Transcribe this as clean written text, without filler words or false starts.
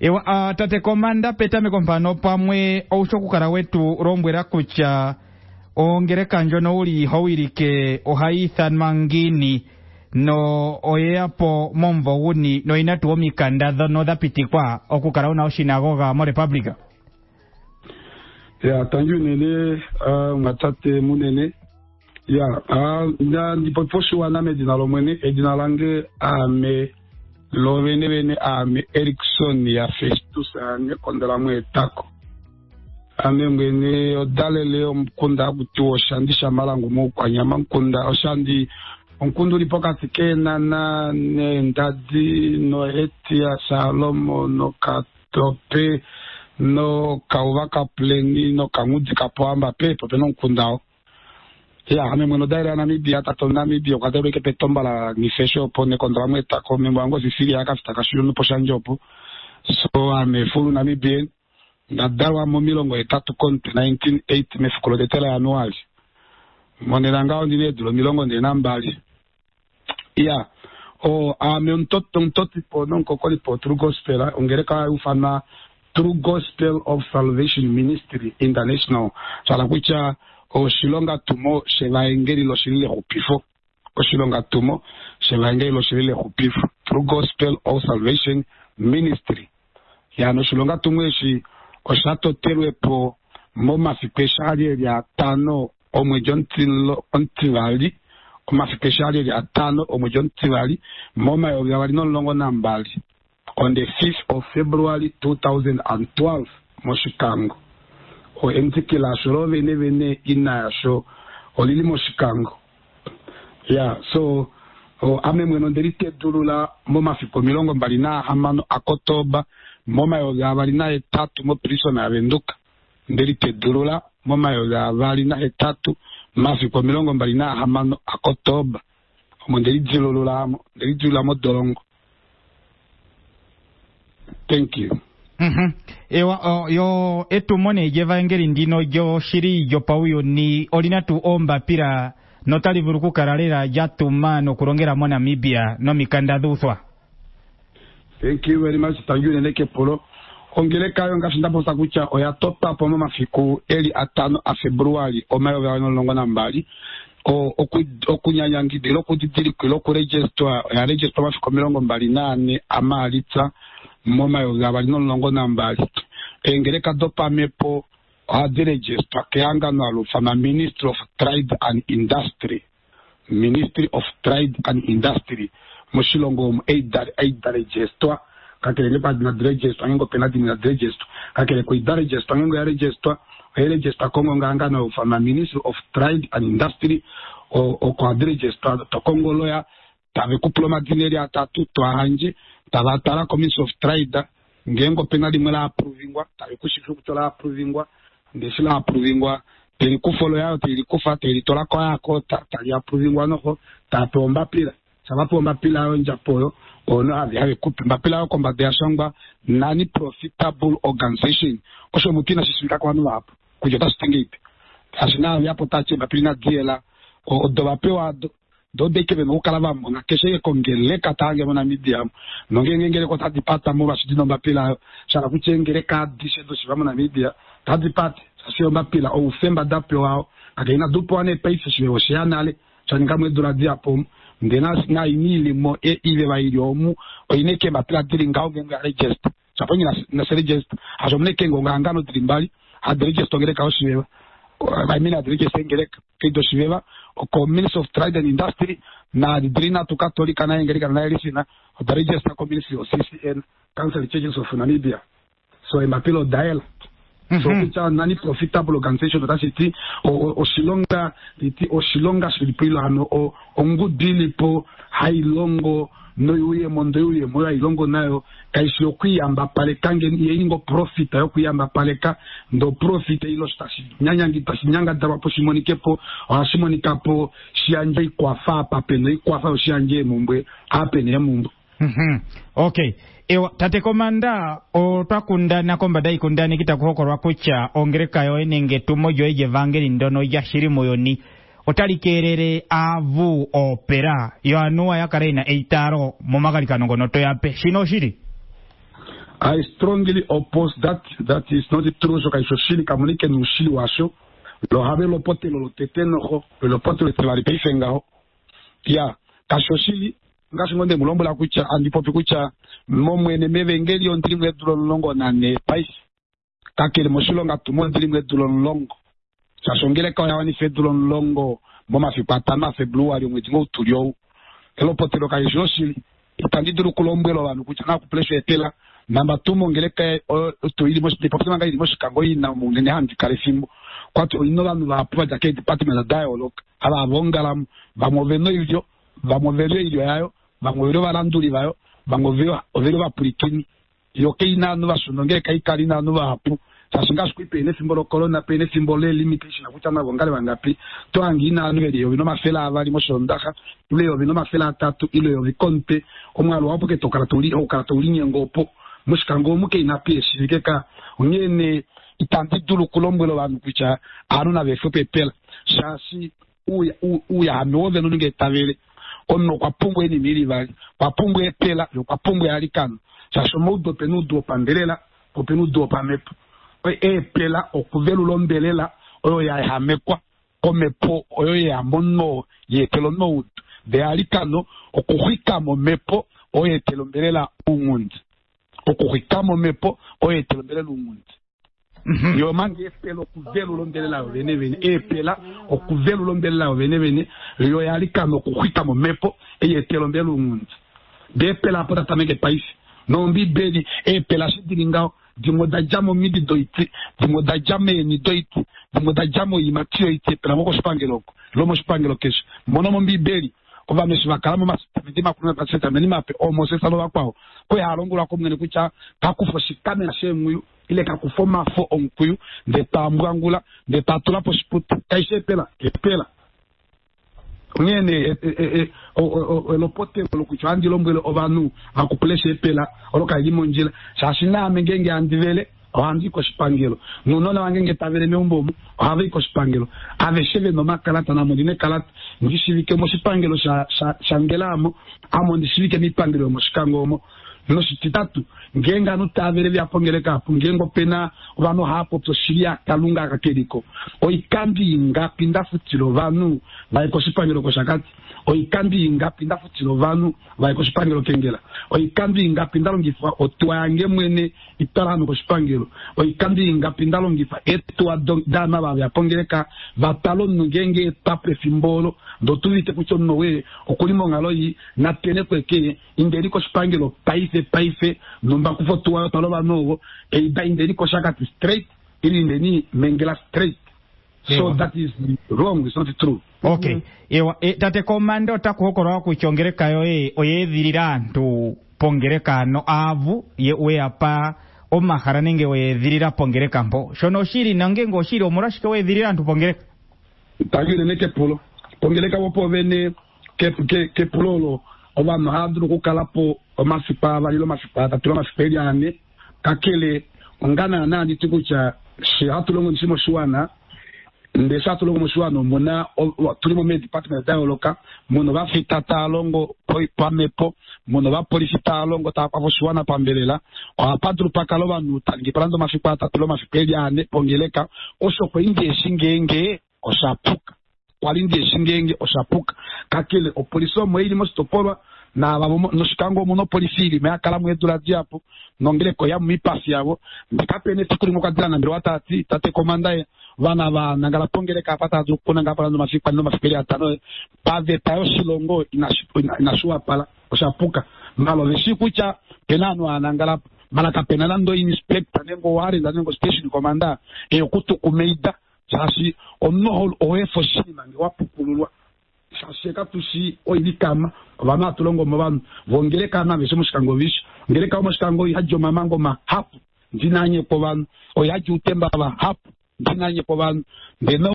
Ewa tate komanda petame kompano pamwe ousokukara wetu rombwera kucha ongereka njono uli howirike ohaithan mangini no oyeapo momvo guni no inatu omikanda dhono dhapitikwa okukara una oshinagoga mo Republica. Ya tangu nene matate munene ya na ndipoposhi wana medina lomwene edina lange ame lovene ame Erikson ya Festus ane kondala mwetako ame mwene odalele omkunda butu oshandisha malangu mukwanyama mkunda oshandi onkundu lipokati kena na ndadi no Etia Salomo no Katope no Kauvaka Pleni no Kamudi Kapoamba pepo peno nkundao ya ame mweno daira Namibia tato Namibia kwa ke petomba la nifesho pone kondra mweta ko membango sisiri akafita kashulo no poshanjopo so ame fulu Namibia na dawa mo milongo etatu konte 1980 mefukulo de tela anuali monelanga ondine dulo milongo de nambali ya o ame untoti po non kokoli po True Gospel ongereka ufana True Gospel of Salvation Ministry International sala kucha o shilonga tumo shevaengeli lo shilile hupifo o shilonga tumo shevaengeli lo shilile hupifo True Gospel of Salvation Ministry ya no shilonga tumo eshi o shato terwe po moma fikeshali ya tano o mwejontilo ontivali o mafikeshali ya tano o mwejontivali moma yogawali no longo nambali on the 5th of February 2012 Moshikango o entikila shoro vene ina sho olili Moshikango ya so o ame mweno nderite dulula moma fiko milongo mbalina hamano akotoba moma yoga balina etatu mo prison na benduka nderite dulula moma yoga balina etatu mafiko milongo mbalina hamano akotoba mo nderijulula mo dolongo. Thank you. Ewa yo etumone jevangeli ndino jo shiri jo pauyo ni olinatu omba pira notali vuruku karalera jatuma no kurongera mo Namibia no mikanda dhuthwa. Thank you very much. Thank you neke polo ongeleka yo ngashinda posa kucha oya topa po mama fiku eli atano a February o mayo ya no longo nambali okunyanyangide lokudidiri ku register ya register mafiko milongo mbali nane amalitsa moma yoga bali no longo nambali engereka dopa mepo register keanga no alufana Ministry of Trade and Industry moshilongo aid register kakele pa na register ngo penadi na register kakele ko register ngo ya register kongo nganga no alufana Ministry of Trade and Industry o ko register to kongo loya tave kuploma dineri atatu to hanje tabatara Commission of Trade ngengo penadi mwela approvingwa tave kushifu kutola approvingwa ndeshila approvingwa teli kufolo yao teli kufa teli tola kwa yako tali approvingwa noho tapomba pila sabapomba pila yo njapoyo ono have kupimba pila yo komba de ashangwa nani profitable organization kosho mutina shishinga kwa nu hapo kujota stingite asina yapo tache bapina diela o dobapewa do dekebe no kalava mona keshe kongele katange mona Namibia nongengengere ko tadipata mo bashidino bapila shara kuchengere ka dishedo shivamo Namibia tadipata sasio bapila o ufemba dape wao akaina dupo ane paise shiwe osheanale chaninga mwedura diapo ndena singa inili mo ile bairiomu o ineke bapila diringa ogenga register chaponyi na register ajomneke ngongangano dirimbali ad register ngere ka oshiwe I mean at register ngere kido shiweva o Ministry of Trade and Industry na drina to Catholic na ngere kana ilisina the register community of CCN Council Churches of Namibia so imapilo dial so kucha nani profitable organization that city o shilonga shilipilo ano o ngudili po hailongo no yuye mondo yuye moya ilongo nayo kaisho kuyamba pale kange yingo profit yo kuyamba pale ka ndo profit ilo stashi nyanga dawa po shimonike po shimonika po shianje kwa fa papeno kwa fa shianje mumbwe apene mumbu. Okay. Ewa tate komanda otakunda na komba dai kundani kita kuhokorwa kucha ongereka yo enenge tumojo ejevangeli ndono ya shiri moyoni otalikerere avu opera yo anua ya karena eitaro momagali kanongono to yape shino shiri I strongly oppose that. That is not true. So kai shoshili kamunike ni ushili washo. Lo habe lo pote lo teteno ho. Lo pote lo tewari peifenga ho. Ya kashoshili ngashingonde mulombo la kucha andipopi kucha momwene mevengeli ondiri mwedulo longo na ne pais. Kakele moshilonga tumondiri mwedulo longo. Sashongele kwa yawani fedulo longo. Moma fipatana februari mwedingo utulio. Elo pote lo kai shoshili. Itandiduru kulombwelo wanu kucha na kuplesho etela. Namba tumo ngeleka to ili moshi departement ngai moshi kangoi na munene handi kare fimbo kwato inola no la proja ke departement da dialogue ala bongalam bamoveno ilio bamovelo ilio yayo bamovelo balanduli bayo bamovelo ovelo bapurikini yoke ina no basononge kai karina no bapu sasinga skwipe ne fimbo lo corona pe ne fimbo le limitation akuta na bongale bangapi to angina no elio bino mafela avali moshondaka ile yo bino mafela tatu ile yo bikonte omwalo wapo ke tokala tuli o kala tuli ngopo mushikango muke inapeshi vikeka unyene itandidulu kulombwelo vanhu kucha anuna vefope pela shasi uya hamove nunge tavele onno kwa pungwe ni miri vali kwa pungwe pela kwa pungwe alikano shasho modo penudo pandelela ko penudo pamepo pela okuvelu lombelela oyo ya hamekwa komepo oyo ya monno yetelo no de alikano okuhika momepo oyo telombelela umundi okuhikamo mepo oye telombele lumuntu yo mangi espelo kuvelu lombelela vene vene epela okuvelu lombelela vene vene yo yalikamo okuhikamo mepo eye telombele lumuntu bepela pota tameke paisi no mbi beli epela sidingao dimoda jamo midi doiti dimoda jame ni doiti dimoda jamo imatio ite pela moko spangeloko lomo spangelo kesho mono mbi beli ova meshiva kalamo masitamendi makuna paseta meni mape omo sesalo bakwao ko yarongula ko mwene kucha kakufoshikamena na shemwe ile kakufoma fo onkuyu ndetambwangula ndetatula posput kaishe pela epela ngene lopote lokuchandi lombele ovanu akupeleshe pela oloka yimonjila shashina mengenge andivele ohanzi ko spangelo nunona wangenge tavele meumbomu ohavi ko spangelo avesheve no makalata na modine kalata ndishivike mo spangelo shangelamo amo ndishivike mipangelo mo shikangomo no shititatu ngenga no tavele vya pongeleka pungengo pena vano hapo to shiria kalunga kakediko oikambi ngapi ndafutilo vanu vai ko spangelo ko shakati oikambi ngapi ndafutilo vanu vai ko spangelo kengela oikambi ngapi ndalongifa otwange mwene itarano ko spangelo oikambi ngapi ndalongifa etwa dana va vya pongeleka vatalo ngenge tape fimbolo ndo tuvite kuchono we okulimo ngaloyi na tene kweke inderi ko spangelo paife nomba kufotua taloba novo e da inderi ko shakati straight ili ndeni mengela straight. So that is wrong, it's not true. Okay. Ewa tate komando takuhokora kuchongereka yo oyethirira ntu pongereka no avu ye we apa omahara nenge oyethirira pongereka mpo shono shiri nange ngo shiri omurashike oyethirira ntu pongereka tagire neke polo pongereka wopo vene ke pololo oba mahadru kukalapo omasipa valilo masipa tatula masipeli ane kakele ngana nani tikucha shi hatulongo nshimo shuana ndesa tulongo mshuano mona tulimo me department da loka mono va fitata longo poi pamepo mono va policita longo ta kwa shuana pambelela o padru pakaloba nutangi prando mafipata tulo mafipeli ane pongeleka osho ko inde shingenge oshapuka walinde shingenge oshapuka kakele o poliso moili mostopolwa na babo no shikango mono polisili me akala mwedula diapo nongele ko ya mipasi yabo ndikapene tukuri mukadira na mbiro watati tate komanda vana va nangala pongeleka pata dukuna ngapa ndo mafipa ndo mafipeli atano pave tayo shilongo inashua pala oshapuka ngalo veshikucha penano anangala malaka penana ndo inspector nengo wari ngo station commander kutu kumeida sasi onno oefo shima ngi wapupulwa shasheka tushi oilikama vana tulongo mabanu vongeleka na vesho mushikango visho ngeleka mushikango hajo mamango mahapu ndinanye ko vanu oyaji utemba ba hapu ndinanye ko vanu ndeno